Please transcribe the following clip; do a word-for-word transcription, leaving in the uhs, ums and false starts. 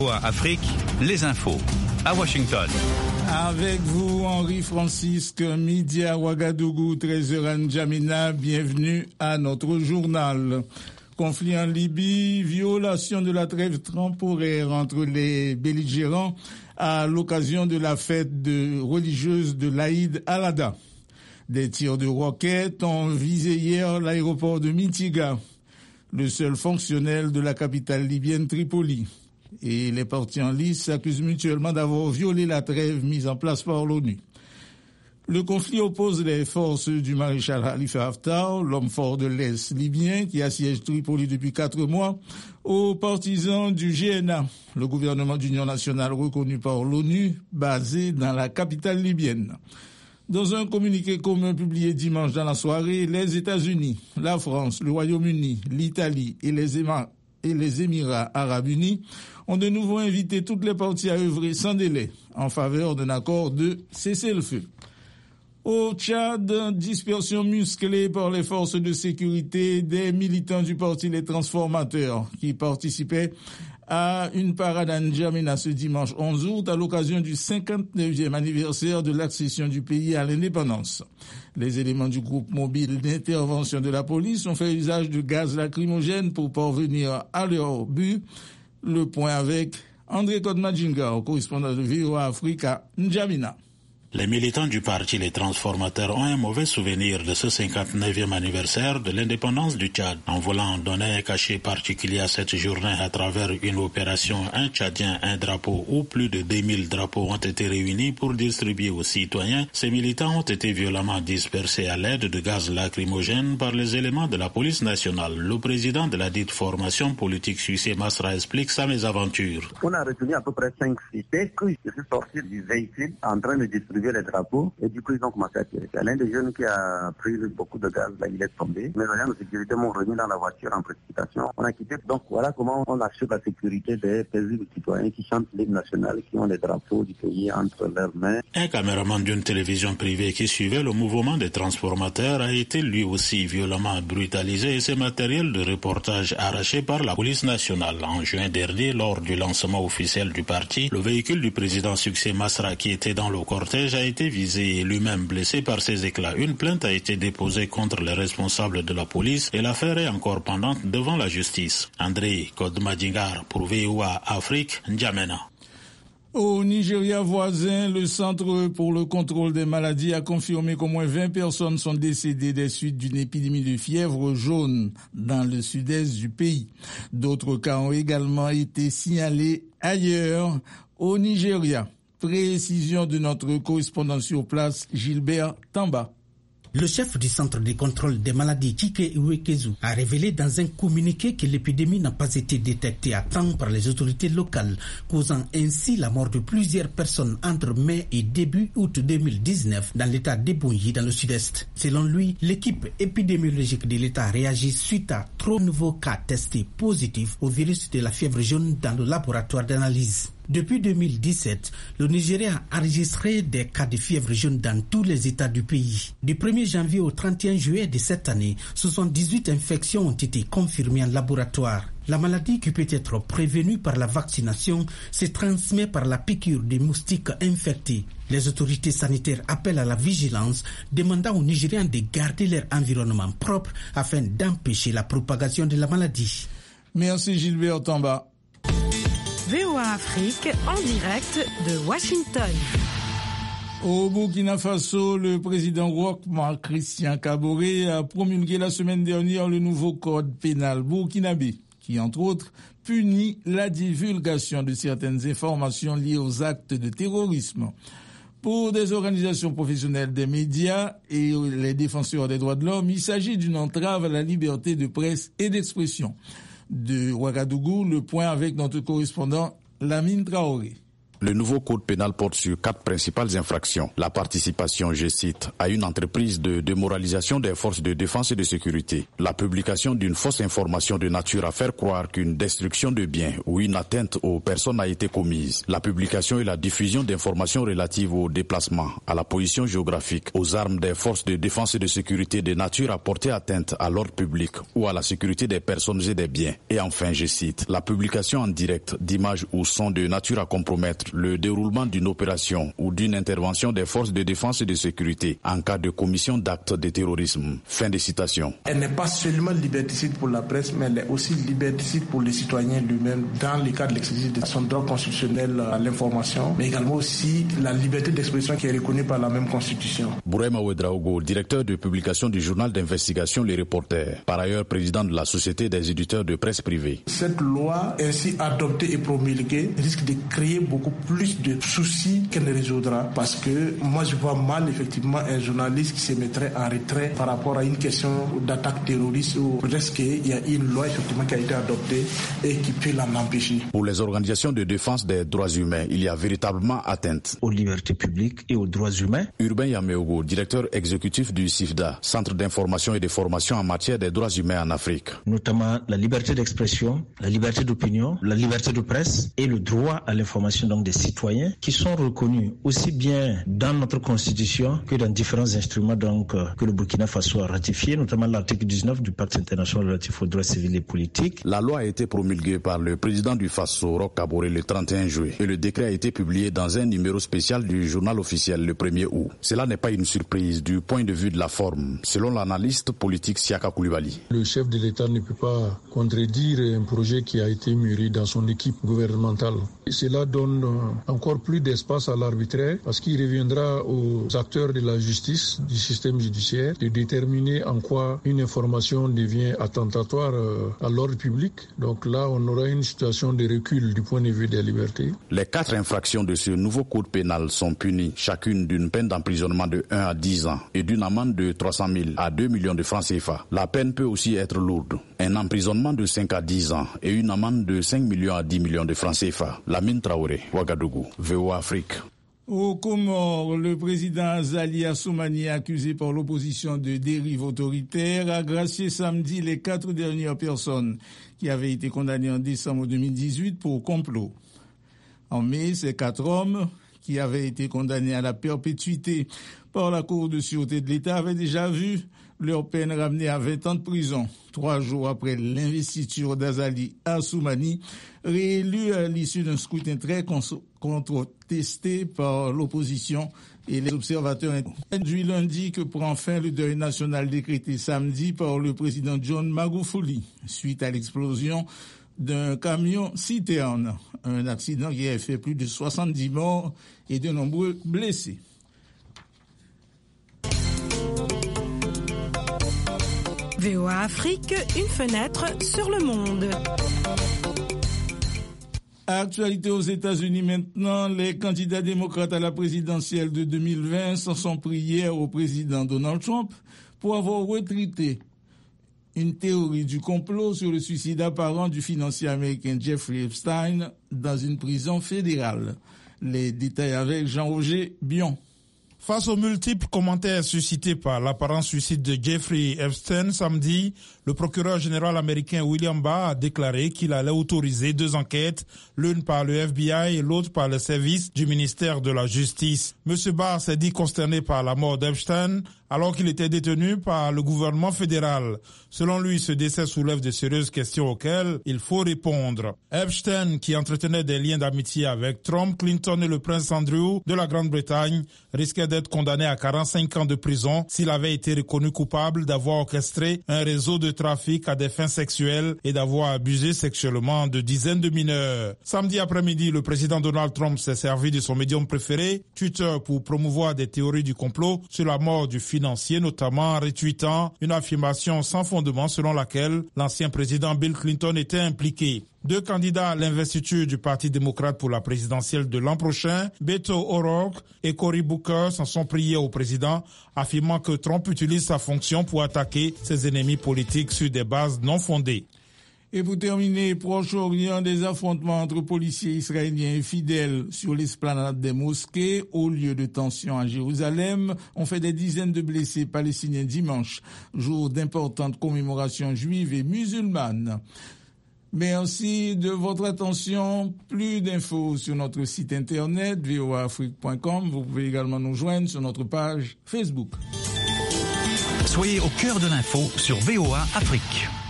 Afrique, les infos à Washington. Avec vous, Henri-Francisque, midi à Ouagadougou, treize heures à N'Djamena. Bienvenue à notre journal. Conflit en Libye, violation de la trêve temporaire entre les belligérants à l'occasion de la fête de religieuse de l'Aïd al-Adha. Des tirs de roquettes ont visé hier l'aéroport de Mitiga, le seul fonctionnel de la capitale libyenne Tripoli. Et les partis en lice s'accusent mutuellement d'avoir violé la trêve mise en place par l'ONU. Le conflit oppose les forces du maréchal Khalifa Haftar, l'homme fort de l'Est libyen qui assiège Tripoli depuis quatre mois, aux partisans du G N A, le gouvernement d'union nationale reconnu par l'ONU, basé dans la capitale libyenne. Dans un communiqué commun publié dimanche dans la soirée, les États-Unis, la France, le Royaume-Uni, l'Italie et les Émirats et les Émirats arabes unis ont de nouveau invité toutes les parties à œuvrer sans délai en faveur d'un accord de cessez-le-feu. Au Tchad, dispersion musclée par les forces de sécurité des militants du parti Les Transformateurs qui participaient à une parade à N'Djamena ce dimanche onze août à l'occasion du cinquante-neuvième anniversaire de l'accession du pays à l'indépendance. Les éléments du groupe mobile d'intervention de la police ont fait usage de gaz lacrymogène pour parvenir à leur but. Le point avec André Kodmadjinga, correspondant de V O A Afrique à N'Djamena. Les militants du parti Les Transformateurs ont un mauvais souvenir de ce cinquante-neuvième anniversaire de l'indépendance du Tchad, en voulant donner un cachet particulier à cette journée à travers une opération Un Tchadien, un drapeau où plus de deux mille drapeaux ont été réunis pour distribuer aux citoyens. Ces militants ont été violemment dispersés à l'aide de gaz lacrymogène par les éléments de la police nationale. Le président de la dite formation politique suisse Masra explique sa mésaventure. On a retenu à peu près cinq sites. Dès que je suis sorti du véhicule en train de distribuer les drapeaux et du coup ils ont commencé à tirer. C'est l'un des jeunes qui a pris beaucoup de gaz, là il est tombé. Mes agents de sécurité m'ont remis dans la voiture en précipitation. On a quitté. Donc voilà comment on assure la sécurité des paisibles citoyens qui chantent l'hymne national, qui ont les drapeaux du pays entre leurs mains. Un caméraman d'une télévision privée qui suivait le mouvement des transformateurs a été lui aussi violemment brutalisé et ses matériels de reportage arrachés par la police nationale. En juin dernier, lors du lancement officiel du parti, le véhicule du président Succès Masra qui était dans le cortège a été visé et lui-même blessé par ces éclats. Une plainte a été déposée contre les responsables de la police et l'affaire est encore pendante devant la justice. André Kodmadjingar pour V O A Afrique, N'Djamena. Au Nigeria voisin, le Centre pour le contrôle des maladies a confirmé qu'au moins vingt personnes sont décédées des suites d'une épidémie de fièvre jaune dans le sud-est du pays. D'autres cas ont également été signalés ailleurs au Nigeria. Précision de notre correspondant sur place, Gilbert Tamba. Le chef du centre de contrôle des maladies, Chike Iwekezu, a révélé dans un communiqué que l'épidémie n'a pas été détectée à temps par les autorités locales, causant ainsi la mort de plusieurs personnes entre mai et début août deux mille dix-neuf dans l'état d'Ebonyi dans le sud-est. Selon lui, l'équipe épidémiologique de l'état réagit suite à trop nouveaux cas testés positifs au virus de la fièvre jaune dans le laboratoire d'analyse. Depuis deux mille dix-sept, le Nigeria a enregistré des cas de fièvre jaune dans tous les États du pays. Du premier janvier au trente et un juillet de cette année, soixante-dix-huit infections ont été confirmées en laboratoire. La maladie, qui peut être prévenue par la vaccination, se transmet par la piqûre des moustiques infectés. Les autorités sanitaires appellent à la vigilance, demandant aux Nigériens de garder leur environnement propre afin d'empêcher la propagation de la maladie. Merci Gilbert Tamba. V O A Afrique en direct de Washington. Au Burkina Faso, le président Roch Marc Christian Kaboré a promulgué la semaine dernière le nouveau code pénal burkinabé qui, entre autres, punit la divulgation de certaines informations liées aux actes de terrorisme. Pour des organisations professionnelles des médias et les défenseurs des droits de l'homme, il s'agit d'une entrave à la liberté de presse et d'expression. De Ouagadougou, le point avec notre correspondant Lamine Traoré. Le nouveau code pénal porte sur quatre principales infractions. La participation, je cite, à une entreprise de démoralisation des forces de défense et de sécurité. La publication d'une fausse information de nature à faire croire qu'une destruction de biens ou une atteinte aux personnes a été commise. La publication et la diffusion d'informations relatives au déplacement, à la position géographique, aux armes des forces de défense et de sécurité de nature à porter atteinte à l'ordre public ou à la sécurité des personnes et des biens. Et enfin, je cite, la publication en direct d'images ou sons de nature à compromettre le déroulement d'une opération ou d'une intervention des forces de défense et de sécurité en cas de commission d'actes de terrorisme. Fin de citation. Elle n'est pas seulement liberticide pour la presse, mais elle est aussi liberticide pour les citoyens lui-même dans le cadre de l'exercice de son droit constitutionnel à l'information, mais également aussi la liberté d'expression qui est reconnue par la même Constitution. Bourema Ouedraogo, directeur de publication du journal d'investigation Les Reporters, par ailleurs président de la Société des éditeurs de presse privée. Cette loi ainsi adoptée et promulguée risque de créer beaucoup plus de soucis qu'elle ne résoudra, parce que moi je vois mal effectivement un journaliste qui se mettrait en retrait par rapport à une question d'attaque terroriste ou presque il y a une loi effectivement qui a été adoptée et qui peut l'en empêcher. Pour les organisations de défense des droits humains, il y a véritablement atteinte aux libertés publiques et aux droits humains. Urbain Yameogo, directeur exécutif du CIFDA, Centre d'information et de formation en matière des droits humains en Afrique. Notamment la liberté d'expression, la liberté d'opinion, la liberté de presse et le droit à l'information donc des citoyens qui sont reconnus aussi bien dans notre constitution que dans différents instruments donc que le Burkina Faso a ratifié, notamment l'article dix-neuf du pacte international relatif aux droits civils et politiques. La loi a été promulguée par le président du Faso, Roch Kaboré, le trente et un juillet et le décret a été publié dans un numéro spécial du journal officiel le premier août. Cela n'est pas une surprise du point de vue de la forme, selon l'analyste politique Siaka Koulibaly. Le chef de l'État ne peut pas contredire un projet qui a été mûri dans son équipe gouvernementale. Et cela donne encore plus d'espace à l'arbitraire parce qu'il reviendra aux acteurs de la justice, du système judiciaire, de déterminer en quoi une information devient attentatoire à l'ordre public. Donc là, on aura une situation de recul du point de vue des libertés. Les quatre infractions de ce nouveau code pénal sont punies, chacune d'une peine d'emprisonnement de un à dix ans et d'une amende de trois cent mille à deux millions de francs C F A. La peine peut aussi être lourde. Un emprisonnement de cinq à dix ans et une amende de cinq millions à dix millions de francs C F A. Lamine Traoré, Ouagadougou, V O A Afrique. Aux Comores, le président Azali Assoumani, accusé par l'opposition de dérive autoritaire, a gracié samedi les quatre dernières personnes qui avaient été condamnées en décembre deux mille dix-huit pour complot. En mai, ces quatre hommes, qui avaient été condamnés à la perpétuité par la Cour de sûreté de l'État, avaient déjà vu leur peine ramenée à vingt ans de prison. Trois jours après l'investiture d'Azali Assoumani, réélu à l'issue d'un scrutin très contesté par l'opposition et les observateurs. Du lundi que prend fin le deuil national décrété samedi par le président John Magufuli suite à l'explosion d'un camion citerne, un accident qui a fait plus de soixante-dix morts et de nombreux blessés. V O A Afrique, une fenêtre sur le monde. Actualité aux États-Unis maintenant, les candidats démocrates à la présidentielle de deux mille vingt s'en sont pris hier au président Donald Trump pour avoir retraité une théorie du complot sur le suicide apparent du financier américain Jeffrey Epstein dans une prison fédérale. Les détails avec Jean-Roger Bion. Face aux multiples commentaires suscités par l'apparent suicide de Jeffrey Epstein samedi, le procureur général américain William Barr a déclaré qu'il allait autoriser deux enquêtes, l'une par le F B I et l'autre par le service du ministère de la Justice. Monsieur Barr s'est dit consterné par la mort d'Epstein alors qu'il était détenu par le gouvernement fédéral. Selon lui, ce décès soulève de sérieuses questions auxquelles il faut répondre. Epstein, qui entretenait des liens d'amitié avec Trump, Clinton et le prince Andrew de la Grande-Bretagne, risquait d'être condamné à quarante-cinq ans de prison s'il avait été reconnu coupable d'avoir orchestré un réseau de trafic à des fins sexuelles et d'avoir abusé sexuellement de dizaines de mineurs. Samedi après-midi, le président Donald Trump s'est servi de son médium préféré, Twitter, pour promouvoir des théories du complot sur la mort du financier, notamment en retweetant une affirmation sans fondement selon laquelle l'ancien président Bill Clinton était impliqué. Deux candidats à l'investiture du Parti démocrate pour la présidentielle de l'an prochain, Beto O'Rourke et Cory Booker, s'en sont priés au président, affirmant que Trump utilise sa fonction pour attaquer ses ennemis politiques sur des bases non fondées. Et pour terminer, Proche-Orient, des affrontements entre policiers israéliens et fidèles sur l'esplanade des mosquées au lieu de tension à Jérusalem ont fait des dizaines de blessés palestiniens dimanche, jour d'importantes commémorations juives et musulmanes. Merci de votre attention. Plus d'infos sur notre site internet v o a afrique point com. Vous pouvez également nous joindre sur notre page Facebook. Soyez au cœur de l'info sur V O A Afrique.